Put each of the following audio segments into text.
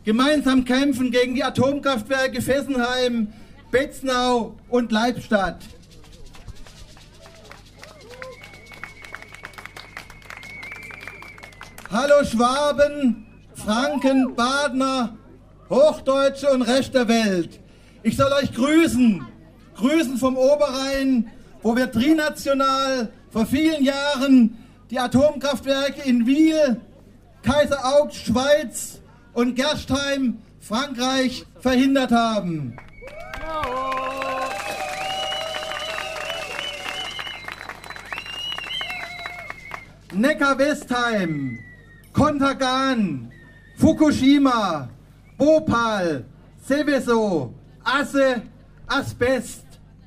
gemeinsam kämpfen gegen die Atomkraftwerke Fessenheim, Betznau und Leibstadt. Hallo Schwaben, Franken, Badener, Hochdeutsche und Rest der Welt. Ich soll euch grüßen vom Oberrhein, wo wir trinational vor vielen Jahren die Atomkraftwerke in Wiel, Kaiseraugst, Schweiz und Gerstheim, Frankreich, verhindert haben. Neckar-Westheim, Kontergan, Fukushima, Bhopal, Seveso, Asse, Asbest.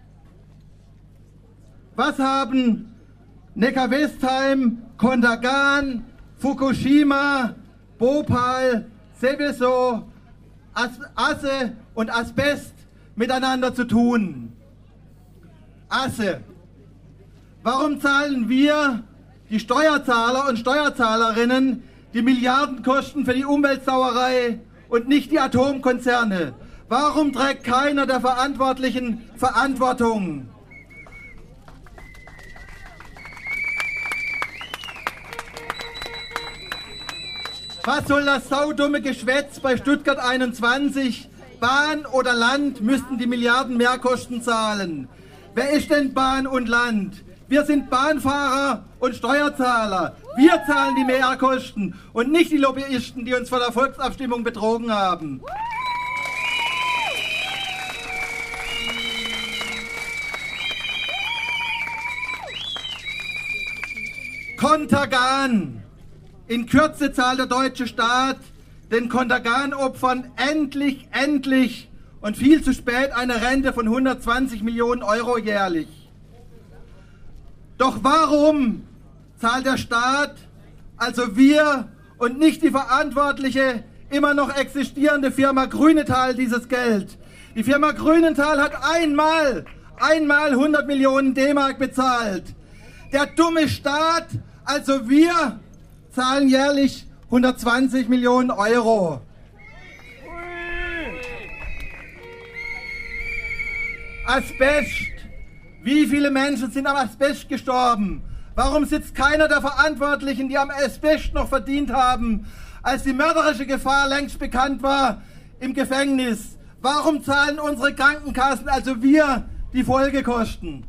Was haben Neckar-Westheim, Kontergan, Fukushima, Bhopal, Seveso, Asse und Asbest miteinander zu tun? Asse. Warum zahlen wir, die Steuerzahler und Steuerzahlerinnen, die Milliardenkosten für die Umweltsauerei und nicht die Atomkonzerne? Warum trägt keiner der Verantwortlichen Verantwortung? Was soll das saudumme Geschwätz bei Stuttgart 21? Bahn oder Land müssten die Milliarden Mehrkosten zahlen. Wer ist denn Bahn und Land? Wir sind Bahnfahrer und Steuerzahler. Wir zahlen die Mehrkosten und nicht die Lobbyisten, die uns vor der Volksabstimmung betrogen haben. Kontergan. In Kürze zahlt der deutsche Staat den Kontergan-Opfern endlich und viel zu spät eine Rente von 120 Millionen Euro jährlich. Doch warum zahlt der Staat, also wir und nicht die verantwortliche, immer noch existierende Firma Grünenthal dieses Geld? Die Firma Grünenthal hat einmal 100 Millionen D-Mark bezahlt. Der dumme Staat, also wir, zahlen jährlich 120 Millionen Euro. Asbest. Wie viele Menschen sind am Asbest gestorben? Warum sitzt keiner der Verantwortlichen, die am Asbest noch verdient haben, als die mörderische Gefahr längst bekannt war, im Gefängnis? Warum zahlen unsere Krankenkassen, also wir, die Folgekosten?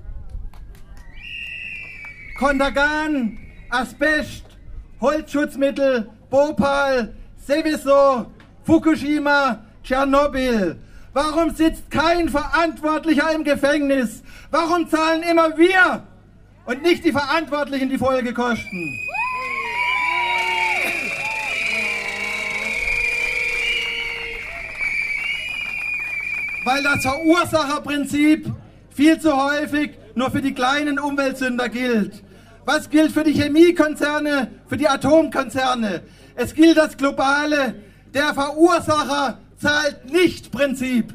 Kontergan, Asbest, Holzschutzmittel, Bhopal, Seveso, Fukushima, Tschernobyl. Warum sitzt kein Verantwortlicher im Gefängnis? Warum zahlen immer wir und nicht die Verantwortlichen die Folgekosten? Weil das Verursacherprinzip viel zu häufig nur für die kleinen Umweltsünder gilt. Was gilt für die Chemiekonzerne, für die Atomkonzerne? Es gilt das globale, der Verursacher zahlt nicht Prinzip.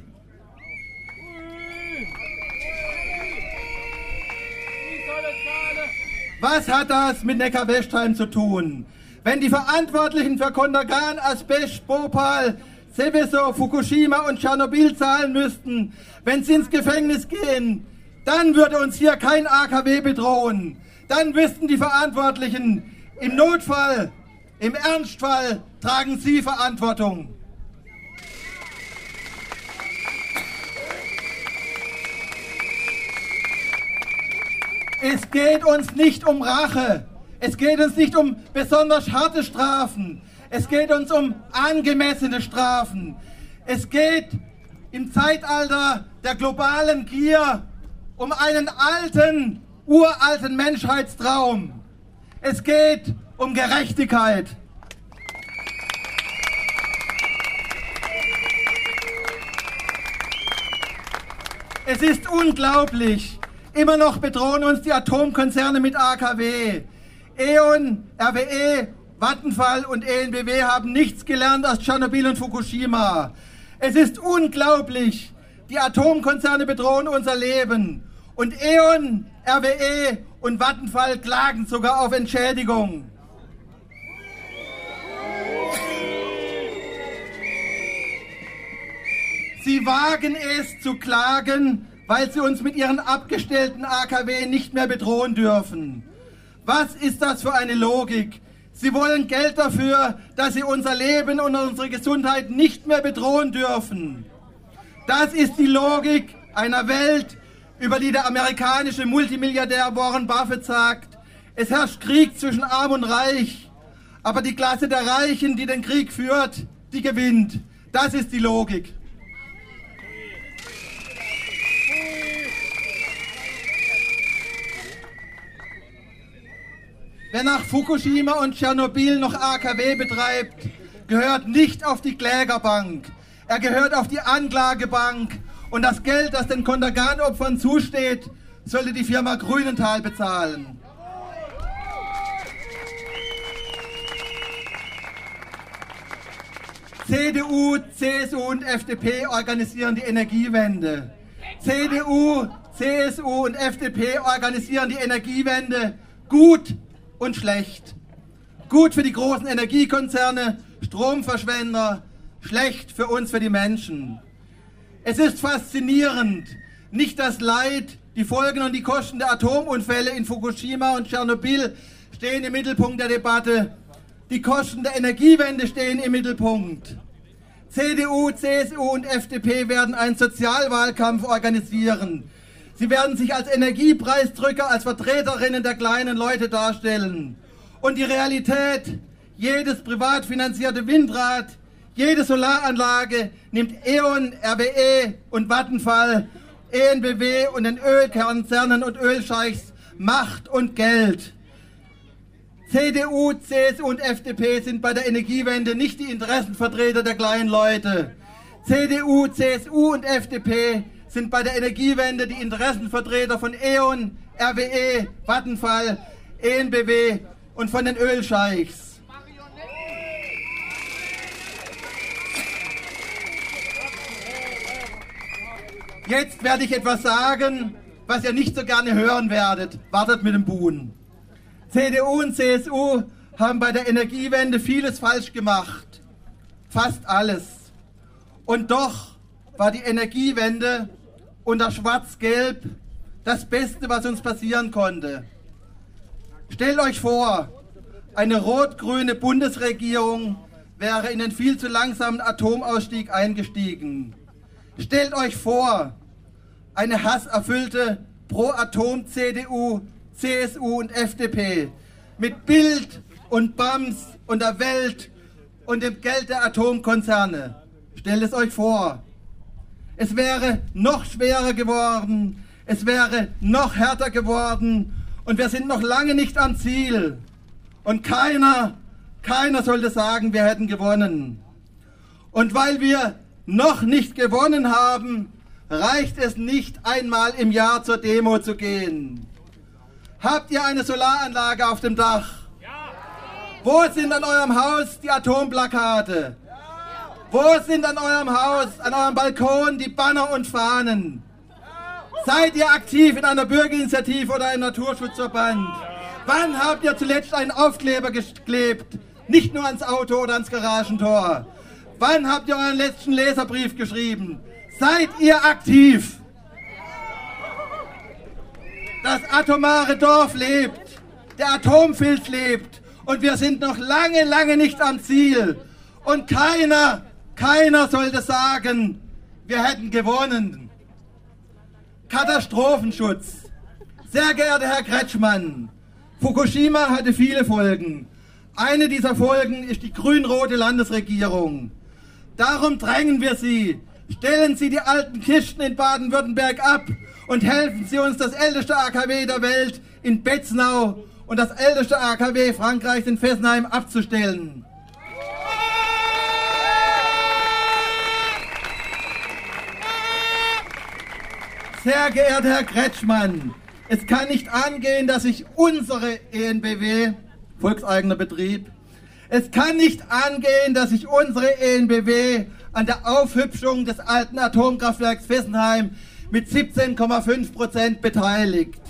Was hat das mit Neckar-Westheim zu tun? Wenn die Verantwortlichen für Kontergan, Asbest, Bhopal, Seveso, Fukushima und Tschernobyl zahlen müssten, wenn sie ins Gefängnis gehen, dann würde uns hier kein AKW bedrohen. Dann wüssten die Verantwortlichen, im Notfall, im Ernstfall tragen sie Verantwortung. Es geht uns nicht um Rache. Es geht uns nicht um besonders harte Strafen. Es geht uns um angemessene Strafen. Es geht im Zeitalter der globalen Gier um einen uralten Menschheitstraum. Es geht um Gerechtigkeit. Es ist unglaublich. Immer noch bedrohen uns die Atomkonzerne mit AKW. E.ON, RWE, Vattenfall und EnBW haben nichts gelernt aus Tschernobyl und Fukushima. Es ist unglaublich. Die Atomkonzerne bedrohen unser Leben. Und E.ON, RWE und Vattenfall klagen sogar auf Entschädigung. Sie wagen es zu klagen, weil sie uns mit ihren abgestellten AKW nicht mehr bedrohen dürfen. Was ist das für eine Logik? Sie wollen Geld dafür, dass sie unser Leben und unsere Gesundheit nicht mehr bedrohen dürfen. Das ist die Logik einer Welt, über die der amerikanische Multimilliardär Warren Buffett sagt, es herrscht Krieg zwischen Arm und Reich, aber die Klasse der Reichen, die den Krieg führt, die gewinnt. Das ist die Logik. Wer nach Fukushima und Tschernobyl noch AKW betreibt, gehört nicht auf die Klägerbank. Er gehört auf die Anklagebank. Und das Geld, das den Kontergan-Opfern zusteht, sollte die Firma Grünenthal bezahlen. CDU, CSU und FDP organisieren die Energiewende. CDU, CSU und FDP organisieren die Energiewende gut und schlecht. Gut für die großen Energiekonzerne, Stromverschwender, schlecht für uns, für die Menschen. Es ist faszinierend, nicht das Leid, die Folgen und die Kosten der Atomunfälle in Fukushima und Tschernobyl stehen im Mittelpunkt der Debatte. Die Kosten der Energiewende stehen im Mittelpunkt. CDU, CSU und FDP werden einen Sozialwahlkampf organisieren. Sie werden sich als Energiepreisdrücker, als Vertreterinnen der kleinen Leute darstellen. Und die Realität, jedes privat finanzierte Windrad, jede Solaranlage nimmt E.ON, RWE und Vattenfall, EnBW und den Ölkonzernen und Ölscheichs Macht und Geld. CDU, CSU und FDP sind bei der Energiewende nicht die Interessenvertreter der kleinen Leute. CDU, CSU und FDP sind bei der Energiewende die Interessenvertreter von E.ON, RWE, Vattenfall, EnBW und von den Ölscheichs. Jetzt werde ich etwas sagen, was ihr nicht so gerne hören werdet. Wartet mit dem Buhn. CDU und CSU haben bei der Energiewende vieles falsch gemacht. Fast alles. Und doch war die Energiewende unter Schwarz-Gelb das Beste, was uns passieren konnte. Stellt euch vor, eine rot-grüne Bundesregierung wäre in den viel zu langsamen Atomausstieg eingestiegen. Stellt euch vor, eine hasserfüllte Pro-Atom-CDU, CSU und FDP mit Bild und BAMS und der Welt und dem Geld der Atomkonzerne. Stellt es euch vor. Es wäre noch schwerer geworden, es wäre noch härter geworden und wir sind noch lange nicht am Ziel. Und keiner sollte sagen, wir hätten gewonnen. Und weil wir noch nicht gewonnen haben, reicht es nicht, einmal im Jahr zur Demo zu gehen. Habt ihr eine Solaranlage auf dem Dach? Ja. Wo sind an eurem Haus die Atomplakate? Ja. Wo sind an eurem Haus, an eurem Balkon die Banner und Fahnen? Ja. Seid ihr aktiv in einer Bürgerinitiative oder einem Naturschutzverband? Ja. Wann habt ihr zuletzt einen Aufkleber geklebt? Nicht nur ans Auto oder ans Garagentor. Wann habt ihr euren letzten Leserbrief geschrieben? Seid ihr aktiv? Das atomare Dorf lebt, der Atomfilz lebt und wir sind noch lange, lange nicht am Ziel. Und keiner sollte sagen, wir hätten gewonnen. Katastrophenschutz. Sehr geehrter Herr Kretschmann, Fukushima hatte viele Folgen. Eine dieser Folgen ist die grün-rote Landesregierung. Darum drängen wir Sie, stellen Sie die alten Kisten in Baden-Württemberg ab und helfen Sie uns, das älteste AKW der Welt in Betznau und das älteste AKW Frankreichs in Fessenheim abzustellen. Sehr geehrter Herr Kretschmann, es kann nicht angehen, dass sich unsere EnBW, volkseigener Betrieb, es kann nicht angehen, dass sich unsere EnBW an der Aufhübschung des alten Atomkraftwerks Fessenheim mit 17,5% beteiligt.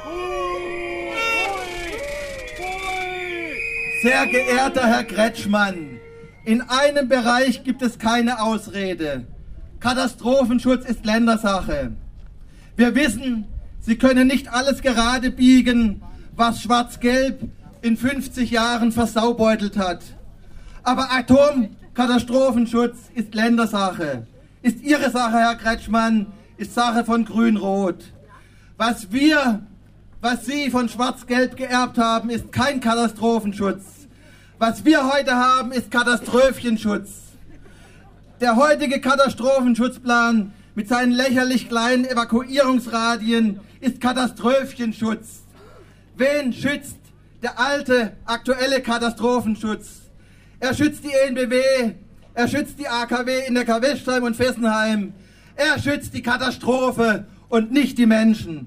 Sehr geehrter Herr Kretschmann, in einem Bereich gibt es keine Ausrede. Katastrophenschutz ist Ländersache. Wir wissen, Sie können nicht alles gerade biegen, was Schwarz-Gelb in 50 Jahren versaubeutelt hat. Aber Atomkatastrophenschutz ist Ländersache. Ist Ihre Sache, Herr Kretschmann, ist Sache von Grün-Rot. Was Sie von Schwarz-Gelb geerbt haben, ist kein Katastrophenschutz. Was wir heute haben, ist Katastrophenschutz. Der heutige Katastrophenschutzplan mit seinen lächerlich kleinen Evakuierungsradien ist Katastrophenschutz. Wen schützt der alte, aktuelle Katastrophenschutz? Er schützt die EnBW, er schützt die AKW in Neckar-Westheim und Fessenheim. Er schützt die Katastrophe und nicht die Menschen.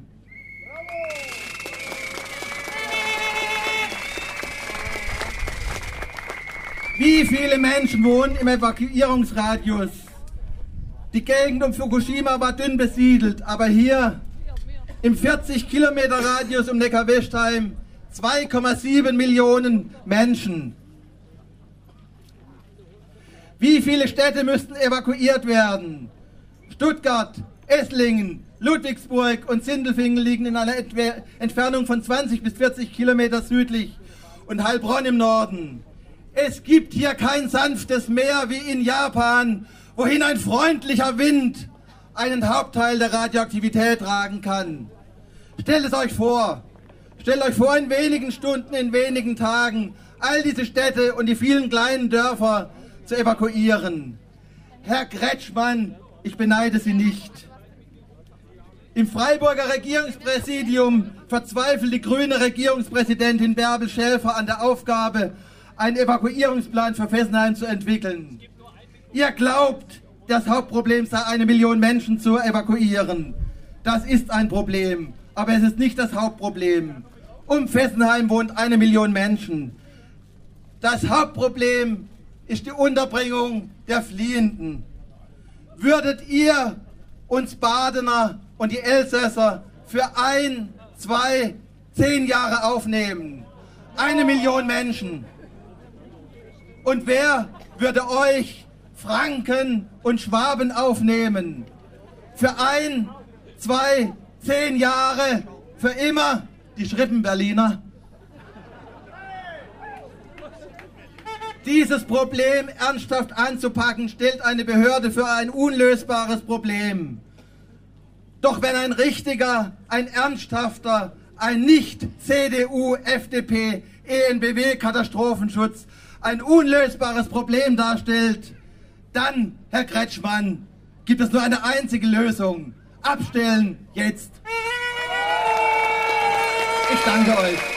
Wie viele Menschen wohnen im Evakuierungsradius? Die Gegend um Fukushima war dünn besiedelt, aber hier im 40 Kilometer Radius um Neckar-Westheim 2,7 Millionen Menschen. Wie viele Städte müssten evakuiert werden? Stuttgart, Esslingen, Ludwigsburg und Sindelfingen liegen in einer Entfernung von 20 bis 40 Kilometer südlich und Heilbronn im Norden. Es gibt hier kein sanftes Meer wie in Japan, wohin ein freundlicher Wind einen Hauptteil der Radioaktivität tragen kann. Stellt es euch vor. Stellt euch vor, in wenigen Stunden, in wenigen Tagen all diese Städte und die vielen kleinen Dörfer zu evakuieren. Herr Kretschmann, ich beneide Sie nicht. Im Freiburger Regierungspräsidium verzweifelt die grüne Regierungspräsidentin Bärbel Schäfer an der Aufgabe, einen Evakuierungsplan für Fessenheim zu entwickeln. Ihr glaubt, das Hauptproblem sei 1 Million Menschen zu evakuieren. Das ist ein Problem, aber es ist nicht das Hauptproblem. Um Fessenheim wohnt 1 Million Menschen. Das Hauptproblem ist die Unterbringung der Fliehenden. Würdet ihr uns Badener und die Elsässer für 1, 2, 10 Jahre aufnehmen? 1 Million Menschen. Und wer würde euch Franken und Schwaben aufnehmen? Für 1, 2, 10 Jahre, für immer die Schrippen-Berliner? Dieses Problem ernsthaft anzupacken, stellt eine Behörde für ein unlösbares Problem. Doch wenn ein richtiger, ein ernsthafter, ein nicht-CDU, FDP, EnBW-Katastrophenschutz ein unlösbares Problem darstellt, dann, Herr Kretschmann, gibt es nur eine einzige Lösung. Abstellen, jetzt. Ich danke euch.